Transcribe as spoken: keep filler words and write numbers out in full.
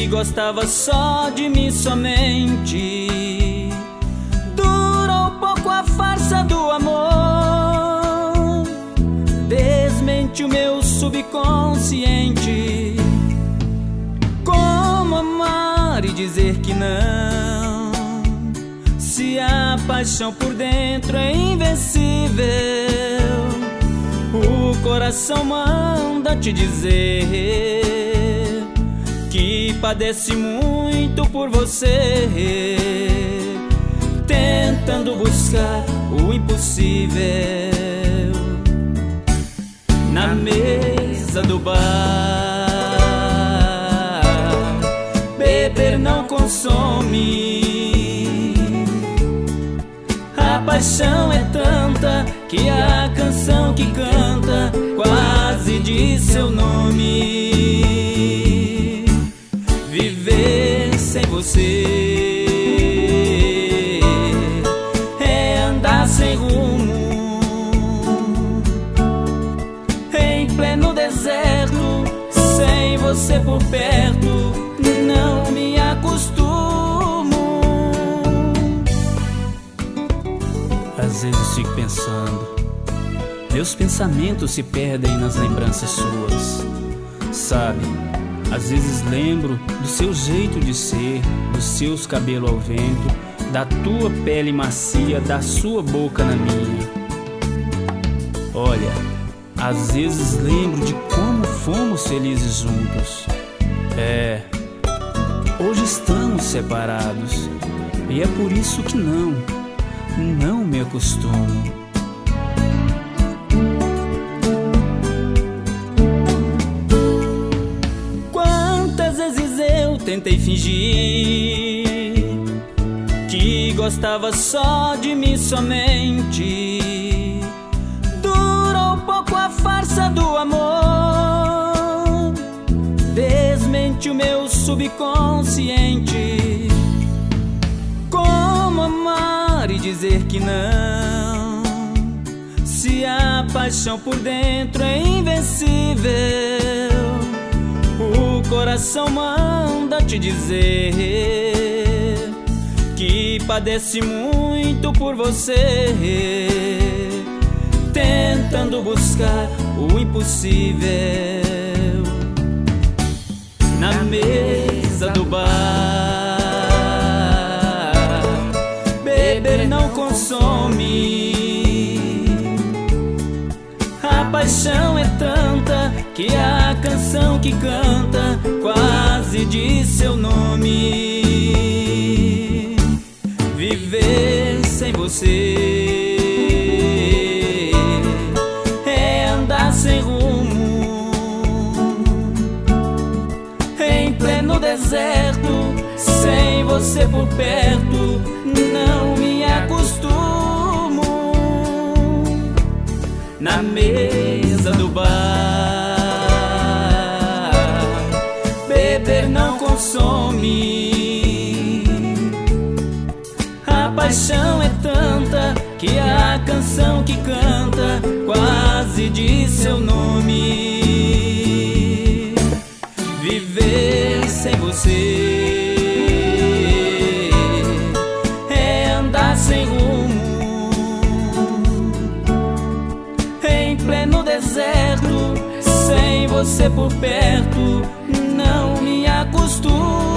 gostava só de mim somente. Durou pouco a farsa do amor, desmente o meu subconsciente. Como amar e dizer que não, se a paixão por dentro é invencível? O coração manda te dizer que padece muito por você, tentando buscar o impossível. Na mesa do bar, beber não consome. A paixão é tanta que a canção que canta quase diz seu nome. Viver sem você é andar sem rumo em pleno deserto. Sem você por perto não me acostumo. Às vezes fico pensando, meus pensamentos se perdem nas lembranças suas. Sabe, às vezes lembro do seu jeito de ser, dos seus cabelos ao vento, da tua pele macia, da sua boca na minha. Olha, às vezes lembro de como fomos felizes juntos. É, hoje estamos separados e é por isso que não, não me acostumo. Quantas vezes eu tentei fingir que gostava só de mim somente. Durou pouco a farsa do amor, desmente o meu subconsciente. Como amar e dizer que não, se a paixão por dentro é invencível? O coração manda te dizer que padece muito por você, tentando buscar o impossível. Na mesa do bar, beber não consome. A paixão é tanta que a canção que canta quase diz seu nome. Viver sem você é andar sem rumo em pleno deserto. Sem você por perto não me acostumo. Na mesa do bar, beber não consome. A paixão é tanta que a canção que canta quase diz seu nome. Viver sem você é andar sem rumo em pleno deserto. Sem você por perto não me acostumo.